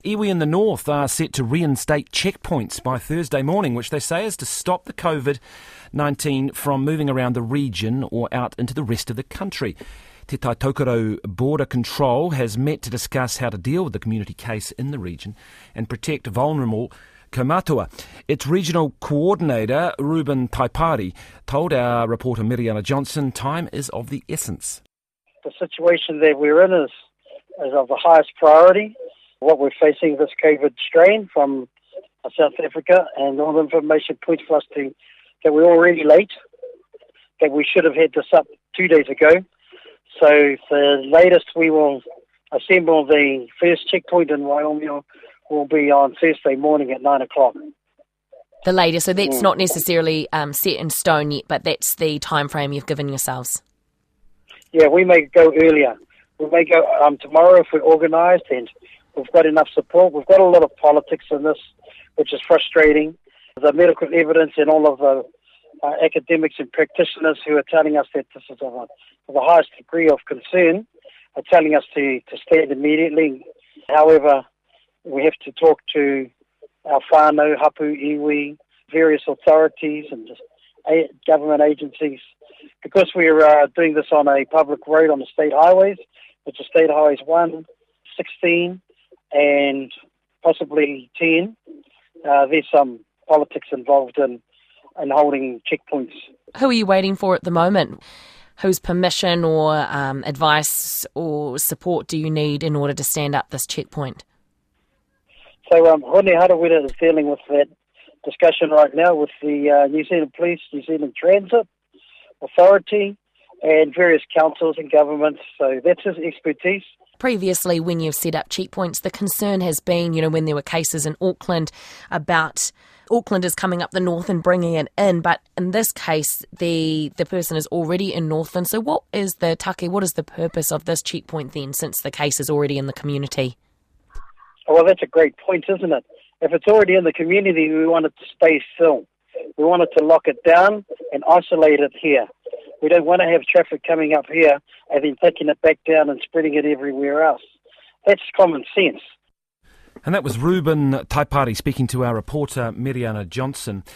Iwi in the north are set to reinstate checkpoints by Thursday morning, which they say is to stop the COVID-19 from moving around the region or out into the rest of the country. Te Tai Tokerau Border Control has met to discuss how to deal with the community case in the region and protect vulnerable Kaumatua. Its regional coordinator, Ruben Taipari, told our reporter Miriana Johnson time is of the essence. The situation that we're in is of the highest priority. What we're facing, this COVID strain from South Africa, and all the information points for us to that we're already late, that we should have had this up 2 days ago. So the latest we will assemble the first checkpoint in Waiomi will be on Thursday morning at 9 o'clock. The latest, so that's not necessarily set in stone yet, but that's the time frame you've given yourselves. Yeah, we may go earlier. We may go tomorrow if we're organised and we've got enough support. We've got a lot of politics in this, which is frustrating. The medical evidence and all of the academics and practitioners who are telling us that this is of the highest degree of concern are telling us to stand immediately. However, we have to talk to our whānau, hapu, iwi, various authorities and government agencies, because we're doing this on a public road on the state highways, which is State Highways 1, 16, and possibly 10. There's some politics involved in holding checkpoints. Who are you waiting for at the moment? Whose permission or advice or support do you need in order to stand up this checkpoint? So Hone Harawira is dealing with that discussion right now with the New Zealand Police, New Zealand Transit Authority, and various councils and governments. So that's his expertise. Previously, when you've set up checkpoints, the concern has been, when there were cases in Auckland about Aucklanders coming up the north and bringing it in. But in this case, the person is already in Northland. So what is the purpose of this checkpoint then, since the case is already in the community? Well, that's a great point, isn't it? If it's already in the community, we want it to stay still. We want it to lock it down and isolate it here. We don't want to have traffic coming up here and then taking it back down and spreading it everywhere else. That's common sense. And that was Ruben Taipari speaking to our reporter Miriana Johnson.